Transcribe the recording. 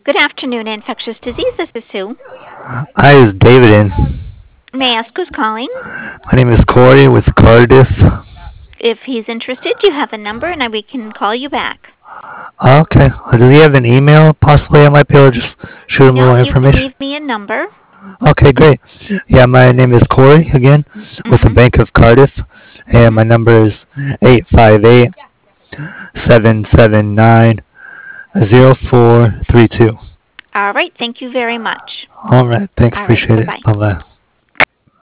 Good afternoon, infectious disease. This is Sue. Hi, is David in? May I ask who's calling? My name is Corey with Cardiff. If he's interested, you have a number and we can call you back. Okay. Does he have an email? Possibly I might be able to just shoot him a No, little you can information. leave me a number. Okay, great. Yeah, my name is Corey again with the Mm-hmm. Bank of Cardiff, and Mm-hmm. my number is 858-779-0432. All right. Thank you very much. All right. Thanks. All right. Appreciate it. Bye-bye. Bye-bye.